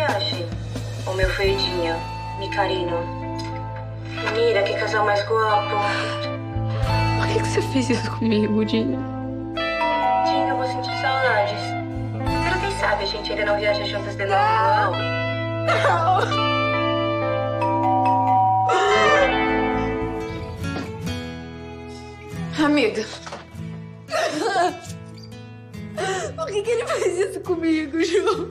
viagem. O meu feridinho, Micarino. Mira, que casal mais guapo. Por que você fez isso comigo, Dinho? Dinho, eu vou sentir saudades. Será quem sabe a gente ainda não viaja juntas de novo? Não! Amiga. Por que ele fez isso comigo, Ju?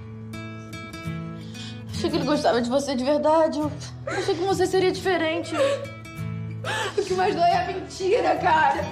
Achei que ele gostava de você de verdade. Eu achei que você seria diferente. O que mais dói é a mentira, cara.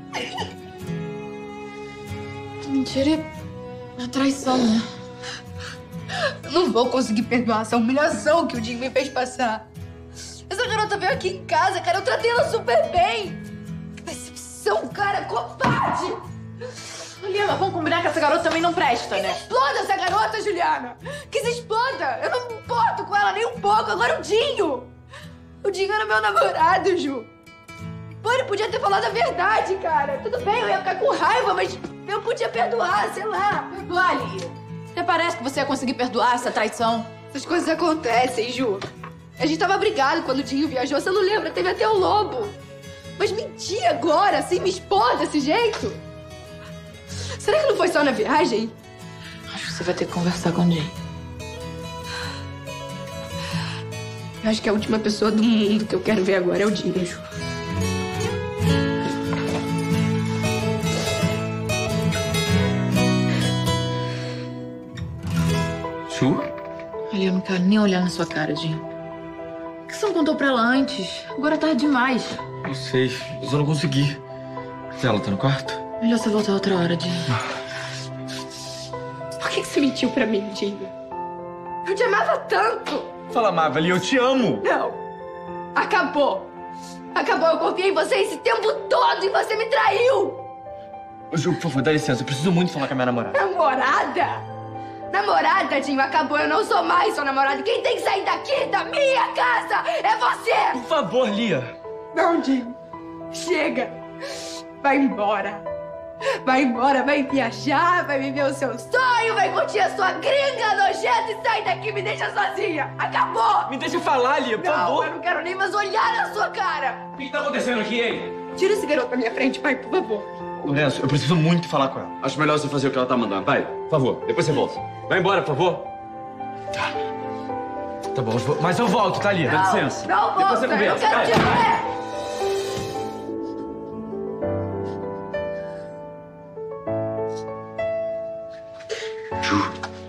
Mentira é a traição, né? Eu não vou conseguir perdoar essa humilhação que o Dinho me fez passar. Essa garota veio aqui em casa, cara. Eu tratei ela super bem. Que decepção, cara. Covarde! Juliana, vamos combinar que essa garota também não presta, né? Que se exploda essa garota, Juliana! Que se exploda! Eu não me importo com ela nem um pouco. Agora o Dinho! O Dinho era meu namorado, Ju. Pô, ele podia ter falado a verdade, cara. Tudo bem, eu ia ficar com raiva, mas eu podia perdoar, sei lá. Perdoar, Lia. Até parece que você ia conseguir perdoar essa traição. Essas coisas acontecem, Ju. A gente tava brigado quando o Dinho viajou. Você não lembra? Teve até o lobo. Mas mentir agora, assim, me expor desse jeito? Será que não foi só na viagem? Acho que você vai ter que conversar com o Dinho. Eu acho que a última pessoa do mundo que eu quero ver agora é o Dinho, Ju. Ju? Olha, eu não quero nem olhar na sua cara, Dinho. Por que você não contou pra ela antes? Agora é tarde demais. Não sei, mas eu não consegui. Ela tá no quarto? Melhor você voltar outra hora, Dinho. Por que você mentiu pra mim, Dinho? Eu te amava tanto! Fala, amava ali, eu te amo! Não! Acabou! Acabou, eu confiei em você esse tempo todo e você me traiu! Ju, por favor, dá licença, eu preciso muito falar com a minha namorada. Namorada? Namorada, Dinho, acabou. Eu não sou mais sua namorada. Quem tem que sair daqui, da minha casa, é você! Por favor, Lia! Não, Dinho. Chega. Vai embora. Vai embora, vai viajar, vai viver o seu sonho, vai curtir a sua gringa nojenta e sai daqui, me deixa sozinha. Acabou! Me deixa falar, Lia, por favor! Eu não quero nem mais olhar na sua cara. O que tá acontecendo aqui, hein? Tira esse garoto da minha frente, pai, por favor. Lourenço, eu preciso muito falar com ela. Acho melhor você fazer o que ela tá mandando. Vai, por favor. Depois você volta. Vai embora, por favor. Tá bom, mas eu volto, tá, Lia? Dá licença. Não volta, Depois você eu conversa, quero vai. te ver. Ju.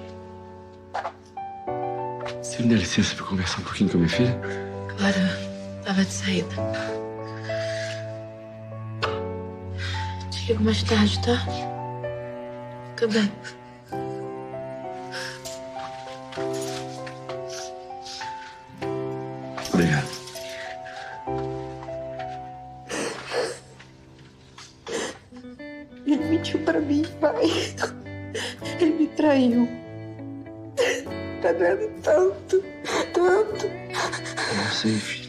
Você me dá licença pra conversar um pouquinho com a minha filha? Claro, tava de saída. Te ligo mais tarde, tá? Fica bem. Obrigado. Ele mentiu pra mim, pai. Ele me traiu. Tá doendo tanto, tanto. Eu sei, filho.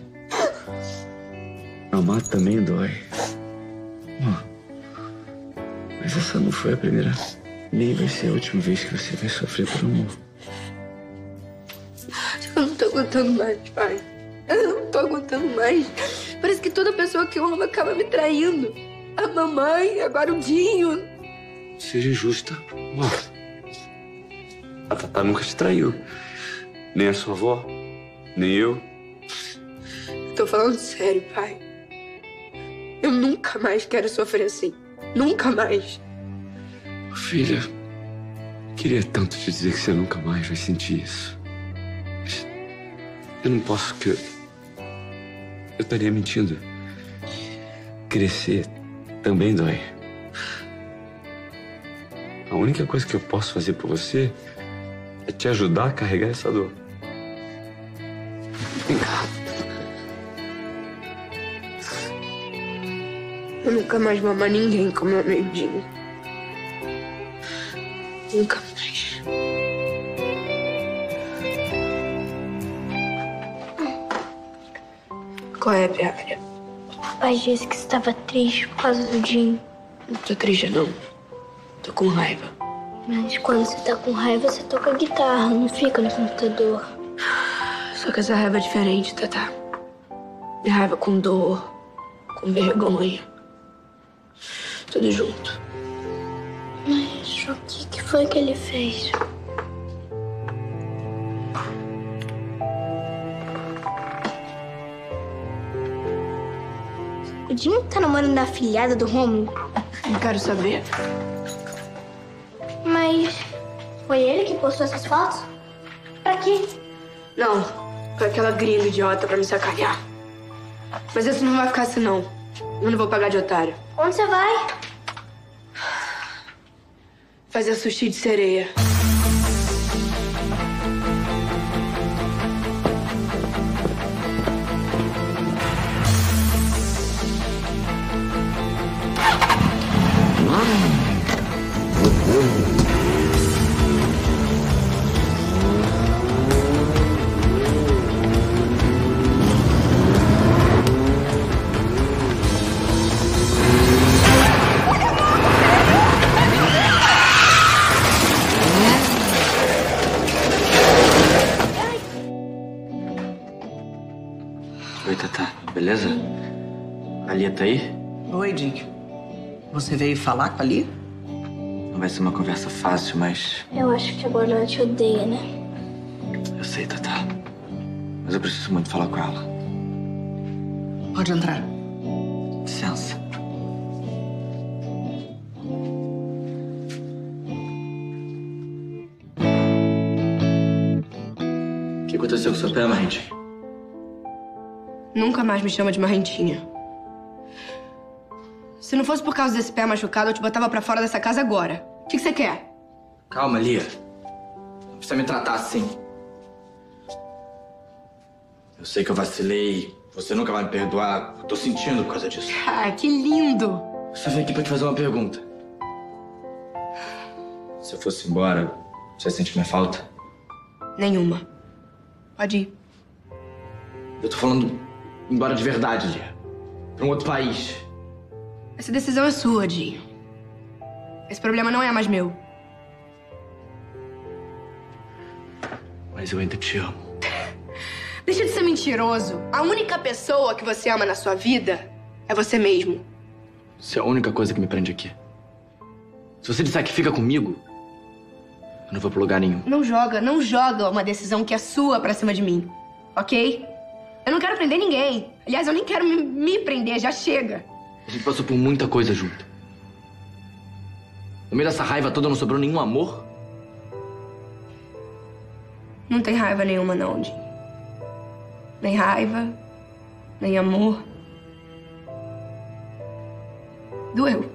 Amar também dói. Mas essa não foi a primeira, nem vai ser a última vez que você vai sofrer por amor. Eu não tô aguentando mais, pai. Eu não tô aguentando mais. Parece que toda pessoa que eu amo acaba me traindo. A mamãe, agora o Dinho. Seja justa. A Tatá nunca te traiu. Nem a sua avó, nem eu. Tô falando sério, pai. Eu nunca mais quero sofrer assim. Nunca mais. Filha, queria tanto te dizer que você nunca mais vai sentir isso. Mas eu não posso, porque eu estaria mentindo. Crescer também dói. A única coisa que eu posso fazer por você é te ajudar a carregar essa dor. Vem cá. Eu nunca mais vou amar ninguém como eu amei o Dinho. Nunca mais. Qual é, Bárbara? Papai disse que estava triste por causa do Dinho. Não tô triste, não. Tô com raiva. Mas quando você tá com raiva, você toca guitarra, não fica no computador. Só que essa raiva é diferente, Tatá. É raiva com dor, com vergonha. Tudo junto. Mas o que foi que ele fez? O Dinho tá namorando a afilhada do Rômulo? Não quero saber. Mas foi ele que postou essas fotos? Pra quê? Não, foi aquela gringa idiota pra me sacanear. Mas isso não vai ficar assim, não. Eu não vou pagar de otário. Onde você vai? Fazer sushi de sereia. Oi, Tatá. Beleza? A Lia tá aí? Oi, Dinho. Você veio falar com a Lia? Não vai ser uma conversa fácil, mas... Eu acho que agora ela te odeia, né? Eu sei, Tatá. Mas eu preciso muito falar com ela. Pode entrar. Licença. O que aconteceu com seu pé, Marrente? Nunca mais me chama de marrentinha. Se não fosse por causa desse pé machucado, eu te botava pra fora dessa casa agora. O que você quer? Calma, Lia. Não precisa me tratar assim. Eu sei que eu vacilei. Você nunca vai me perdoar. Eu tô sentindo por causa disso. Ah, que lindo! Só vim aqui pra te fazer uma pergunta. Se eu fosse embora, você sente minha falta? Nenhuma. Pode ir. Eu tô falando embora de verdade, Lia. Pra um outro país. Essa decisão é sua, Dinho. Esse problema não é mais meu. Mas eu ainda te amo. Deixa de ser mentiroso. A única pessoa que você ama na sua vida é você mesmo. Isso é a única coisa que me prende aqui. Se você disser que fica comigo, eu não vou pra lugar nenhum. Não joga uma decisão que é sua pra cima de mim, ok? Eu não quero prender ninguém. Aliás, eu nem quero me prender, já chega. A gente passou por muita coisa junto. No meio dessa raiva toda não sobrou nenhum amor? Não tem raiva nenhuma, não, Dinho. Nem raiva, nem amor. Doeu.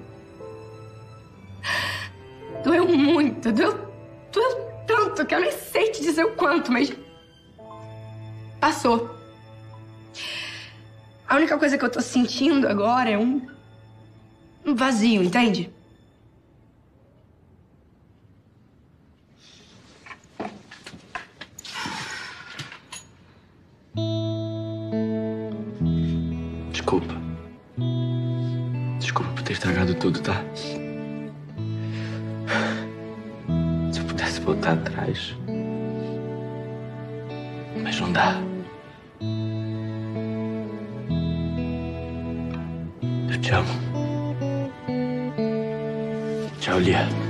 Doeu muito, doeu tanto que eu nem sei te dizer o quanto, mas... passou. A única coisa que eu tô sentindo agora é um vazio, entende? Desculpa. Desculpa por ter estragado tudo, tá? Se eu pudesse voltar atrás. Mas não dá. Eu te amo. Tchau, Lia.